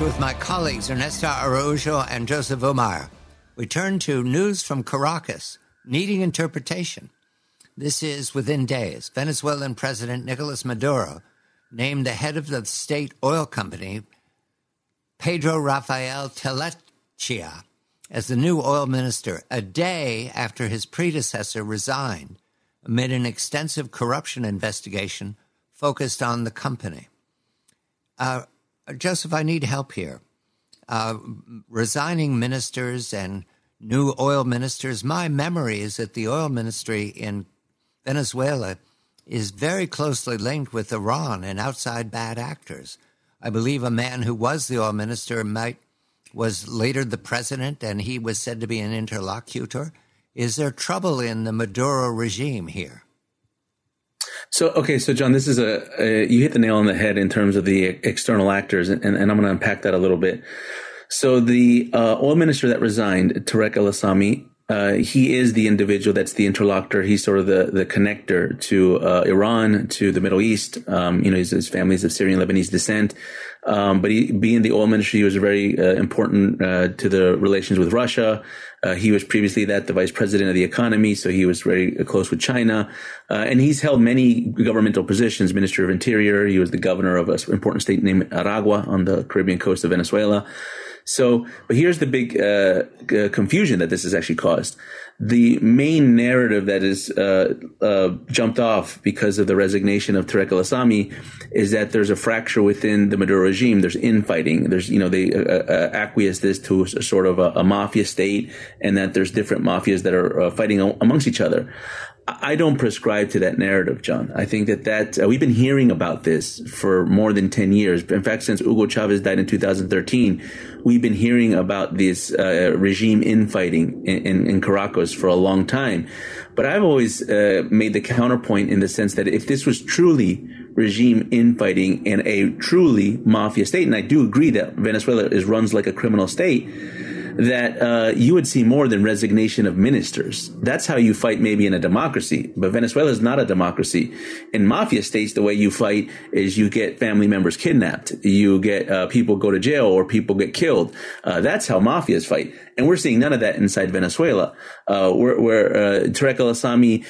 with my colleagues Ernesto Araujo and Joseph Omar. We turn to news from Caracas, needing interpretation. This is within days. Venezuelan President Nicolas Maduro named the head of the state oil company, Pedro Rafael Telechia, as the new oil minister, a day after his predecessor resigned amid an extensive corruption investigation focused on the company. Joseph, I need help here. Resigning ministers and new oil ministers, my memory is that the oil ministry in Venezuela is very closely linked with Iran and outside bad actors. I believe a man who was the oil minister was later the president, and he was said to be an interlocutor. Is there trouble in the Maduro regime here? So John, this is you hit the nail on the head in terms of the external actors, and I'm going to unpack that a little bit. So the oil minister that resigned, Tarek El Assami, he is the individual that's the interlocutor. He's sort of the connector to Iran, to the Middle East. His family is of Syrian Lebanese descent. But being the oil minister, he was very important to the relations with Russia. He was previously the vice president of the economy, so he was very close with China. And he's held many governmental positions, Minister of Interior. He was the governor of an important state named Aragua on the Caribbean coast of Venezuela. But here's the big confusion that this has actually caused. The main narrative that is jumped off because of the resignation of Tarek El Assami is that there's a fracture within the Maduro regime. There's infighting. They acquiesce this to a sort of a mafia state, and that there's different mafias that are fighting amongst each other. I don't prescribe to that narrative, John. I think that we've been hearing about this for more than 10 years. In fact, since Hugo Chavez died in 2013, we've been hearing about this regime infighting in Caracas for a long time. But I've always made the counterpoint in the sense that if this was truly regime infighting in a truly mafia state, and I do agree that Venezuela runs like a criminal state, that you would see more than resignation of ministers. That's how you fight maybe in a democracy. But Venezuela is not a democracy. In mafia states, the way you fight is you get family members kidnapped. You get people go to jail or people get killed. That's how mafias fight. And we're seeing none of that inside Venezuela. Where Tarek El Assami,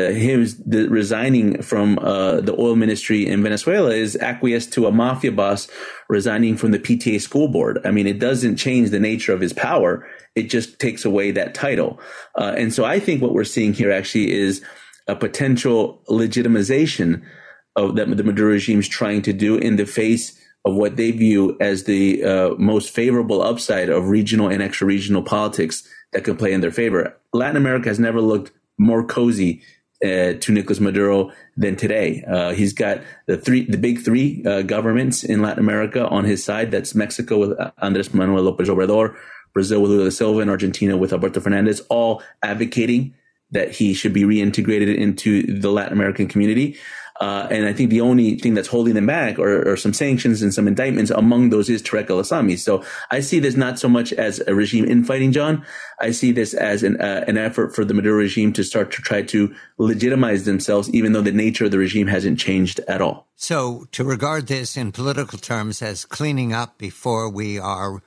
resigning from the oil ministry in Venezuela is acquiesced to a mafia boss resigning from the PTA school board. I mean, it doesn't change the nature of his power. It just takes away that title. And so I think what we're seeing here actually is a potential legitimization of that the Maduro regime is trying to do in the face of what they view as the most favorable upside of regional and extra-regional politics that can play in their favor. Latin America has never looked more cozy to Nicolas Maduro than today. He's got the big three governments in Latin America on his side. That's Mexico with Andrés Manuel López Obrador, Brazil with Lula da Silva, and Argentina with Alberto Fernandez, all advocating that he should be reintegrated into the Latin American community. And I think the only thing that's holding them back are some sanctions and some indictments. Among those is Tarek El Assami. So I see this not so much as a regime infighting, John. I see this as an effort for the Maduro regime to start to try to legitimize themselves, even though the nature of the regime hasn't changed at all. So to regard this in political terms as cleaning up before we are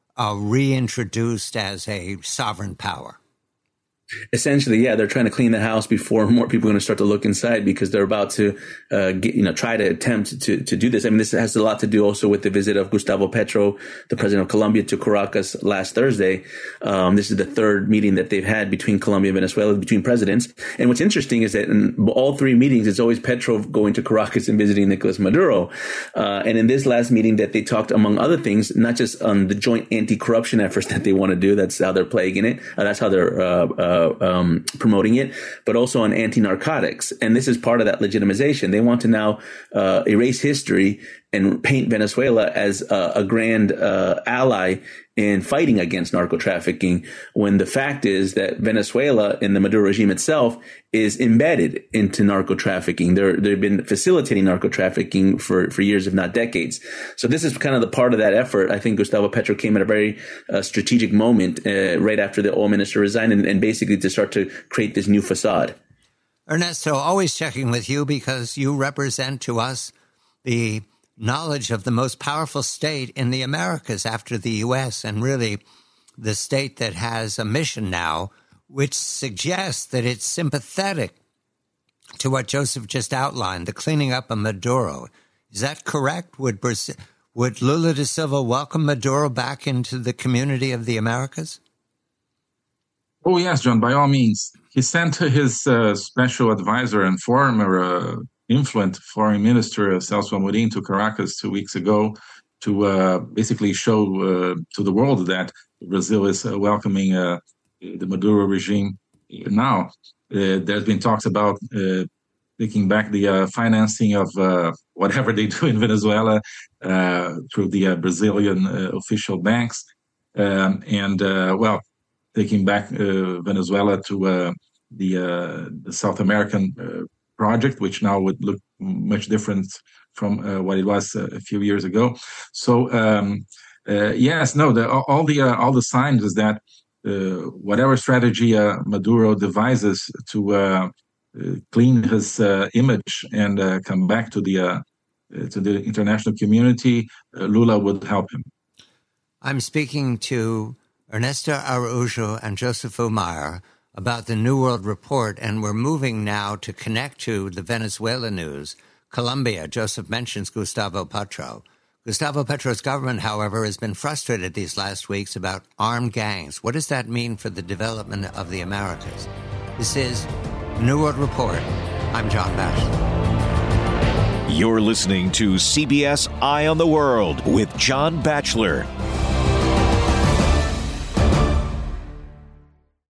reintroduced as a sovereign power. Essentially, yeah, they're trying to clean the house before more people are going to start to look inside, because they're about to try to attempt to do this. I mean, this has a lot to do also with the visit of Gustavo Petro, the president of Colombia, to Caracas last Thursday. This is the third meeting that they've had between Colombia and Venezuela, between presidents. And what's interesting is that in all three meetings, it's always Petro going to Caracas and visiting Nicolas Maduro. And in this last meeting that they talked, among other things, not just on the joint anti-corruption efforts that they want to do. That's how they're plaguing it. That's how they're promoting it, but also on anti-narcotics. And this is part of that legitimization. They want to now erase history and paint Venezuela as a grand ally in fighting against narco trafficking, when the fact is that Venezuela and the Maduro regime itself is embedded into narco trafficking. They've been facilitating narco trafficking for years, if not decades. So this is kind of the part of that effort. I think Gustavo Petro came at a very strategic moment right after the oil minister resigned, and basically to start to create this new facade. Ernesto, always checking with you because you represent to us the knowledge of the most powerful state in the Americas after the U.S., and really the state that has a mission now, which suggests that it's sympathetic to what Joseph just outlined, the cleaning up of Maduro. Is that correct? Would Lula da Silva welcome Maduro back into the community of the Americas? Oh, yes, John, by all means. He sent his special advisor and former influent foreign minister, Celso Amorim, to Caracas 2 weeks ago to basically show to the world that Brazil is welcoming the Maduro regime now. There's been talks about taking back the financing of whatever they do in Venezuela through the Brazilian official banks. Taking back Venezuela to the South American project, which now would look much different from what it was a few years ago. So all the signs is that whatever strategy Maduro devises to clean his image and come back to the international community, Lula would help him. I'm speaking to Ernesto Araujo and Joseph Omar about the New World Report, and we're moving now to connect to the Venezuela news. Colombia, Joseph mentions Gustavo Petro. Gustavo Petro's government, however, has been frustrated these last weeks about armed gangs. What does that mean for the development of the Americas? This is the New World Report. I'm John Batchelor. You're listening to CBS Eye on the World with John Batchelor.